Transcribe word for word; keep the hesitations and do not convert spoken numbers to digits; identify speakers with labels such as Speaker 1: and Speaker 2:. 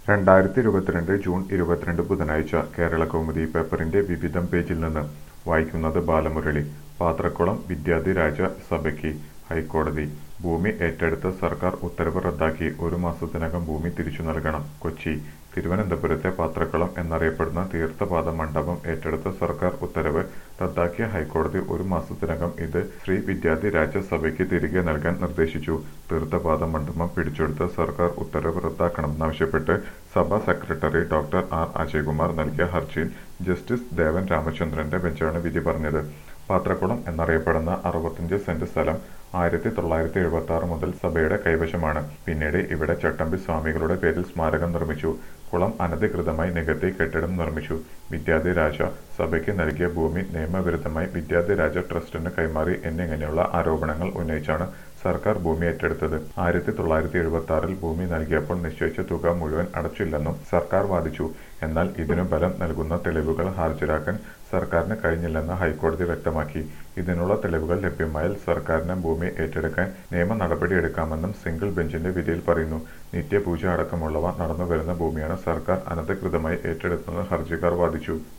Speaker 1: രണ്ടായിരത്തി ഇരുപത്തിരണ്ട് ജൂൺ ഇരുപത്തിരണ്ട് ബുധനാഴ്ച കേരളകൗമുദി പേപ്പറിന്റെ വിവിധം പേജിൽ നിന്ന് വായിക്കുന്നത് ബാലമുരളി. പാത്രക്കുളം വിദ്യാധിരാജ സഭയ്ക്ക് ഹൈക്കോടതി. ഭൂമി ഏറ്റെടുത്ത സർക്കാർ ഉത്തരവ് റദ്ദാക്കി. ഒരു മാസത്തിനകം ഭൂമി തിരിച്ചു നൽകണം. കൊച്ചി. തിരുവനന്തപുരത്തെ പാത്രക്കുളം എന്നറിയപ്പെടുന്ന തീർത്ഥപാദ മണ്ഡപം ഏറ്റെടുത്ത സർക്കാർ ഉത്തരവ് റദ്ദാക്കിയ ഹൈക്കോടതി ഒരു മാസത്തിനകം ഇത് ശ്രീ വിദ്യാധിരാജ സഭയ്ക്ക് തിരികെ നൽകാൻ നിർദ്ദേശിച്ചു. തീർത്ഥപാദ മണ്ഡപം പിടിച്ചെടുത്ത സർക്കാർ ഉത്തരവ് റദ്ദാക്കണമെന്നാവശ്യപ്പെട്ട് സഭാ സെക്രട്ടറി ഡോക്ടർ ആർ അജയ്കുമാർ നൽകിയ ഹർജിയിൽ ജസ്റ്റിസ് ദേവൻ രാമചന്ദ്രന്റെ ബെഞ്ചാണ് വിധി പറഞ്ഞത്. പാത്രക്കുളം എന്നറിയപ്പെടുന്ന അറുപത്തിയഞ്ച് സെന്റ് സ്ഥലം ആയിരത്തി തൊള്ളായിരത്തി എഴുപത്തി ആറ് മുതൽ സഭയുടെ കൈവശമാണ്. പിന്നീട് ഇവിടെ ചട്ടമ്പി സ്വാമികളുടെ പേരിൽ സ്മാരകം നിർമ്മിച്ചു. കുളം അനധികൃതമായി നികത്തി കെട്ടിടം നിർമ്മിച്ചു. വിദ്യാധിരാജ സഭയ്ക്ക് നൽകിയ ഭൂമി നിയമവിരുദ്ധമായി വിദ്യാധിരാജ ട്രസ്റ്റിന് കൈമാറി എന്നിങ്ങനെയുള്ള ആരോപണങ്ങൾ ഉന്നയിച്ചാണ് സർക്കാർ ഭൂമി ഏറ്റെടുത്തത്. ആയിരത്തി തൊള്ളായിരത്തി എഴുപത്തി ആറിൽ ഭൂമി നൽകിയപ്പോൾ നിശ്ചയിച്ച തുക മുഴുവൻ അടച്ചില്ലെന്നും സർക്കാർ വാദിച്ചു. എന്നാൽ ഇതിനു ബലം നൽകുന്ന തെളിവുകൾ ഹാജരാക്കാൻ സർക്കാരിന് കഴിഞ്ഞില്ലെന്ന് ഹൈക്കോടതി വ്യക്തമാക്കി. ഇതിനുള്ള തെളിവുകൾ ലഭ്യമായാൽ സർക്കാരിന് ഭൂമി ഏറ്റെടുക്കാൻ നിയമ നടപടിയെടുക്കാമെന്നും സിംഗിൾ ബെഞ്ചിന്റെ വിധിയിൽ പറയുന്നു. നിത്യപൂജ അടക്കമുള്ളവ നടന്നുവരുന്ന ഭൂമിയാണ് സർക്കാർ അനധികൃതമായി ഏറ്റെടുത്തെന്ന് ഹർജിക്കാർ വാദിച്ചു.